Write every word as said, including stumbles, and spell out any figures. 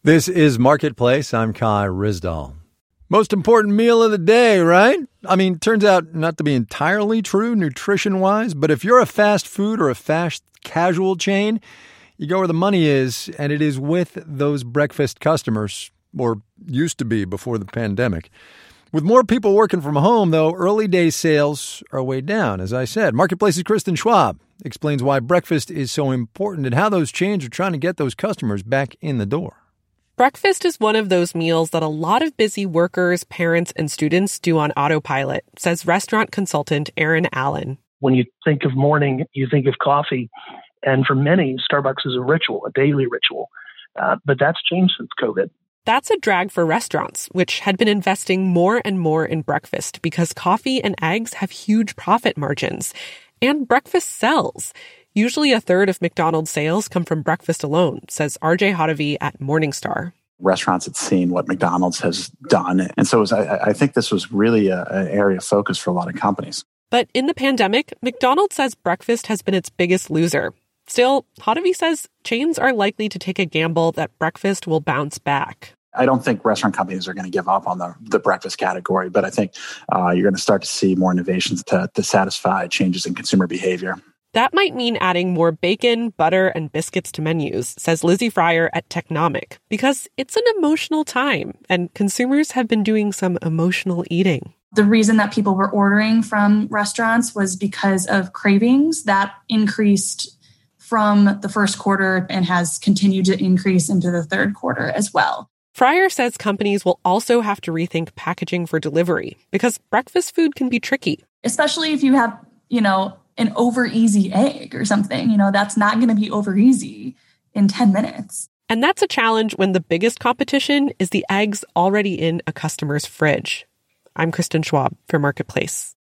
This is Marketplace. I'm Kai Ryssdal. Most important meal of the day, right? I mean, turns out not to be entirely true nutrition-wise, but if you're a fast food or a fast casual chain, you go where the money is, and it is with those breakfast customers, or used to be before the pandemic. With more people working from home, though, early day sales are way down, as I said. Marketplace's Kristen Schwab explains why breakfast is so important and how those chains are trying to get those customers back in the door. Breakfast is one of those meals that a lot of busy workers, parents, and students do on autopilot, says restaurant consultant Aaron Allen. When you think of morning, you think of coffee. And for many, Starbucks is a ritual, a daily ritual. Uh, but that's changed since COVID. That's a drag for restaurants, which had been investing more and more in breakfast because coffee and eggs have huge profit margins. And breakfast sells. Usually a third of McDonald's sales come from breakfast alone, says R J Hotovy at Morningstar. Restaurants had seen what McDonald's has done. And so it was, I, I think this was really a, an area of focus for a lot of companies. But in the pandemic, McDonald's says breakfast has been its biggest loser. Still, Hotovy says chains are likely to take a gamble that breakfast will bounce back. I don't think restaurant companies are going to give up on the, the breakfast category, but I think uh, you're going to start to see more innovations to, to satisfy changes in consumer behavior. That might mean adding more bacon, butter, and biscuits to menus, says Lizzie Fryer at Technomic, because it's an emotional time, and consumers have been doing some emotional eating. The reason that people were ordering from restaurants was because of cravings that increased from the first quarter and has continued to increase into the third quarter as well. Fryer says companies will also have to rethink packaging for delivery because breakfast food can be tricky. Especially if you have, you know, an over easy egg or something, you know, that's not going to be over easy in ten minutes. And that's a challenge when the biggest competition is the eggs already in a customer's fridge. I'm Kristen Schwab for Marketplace.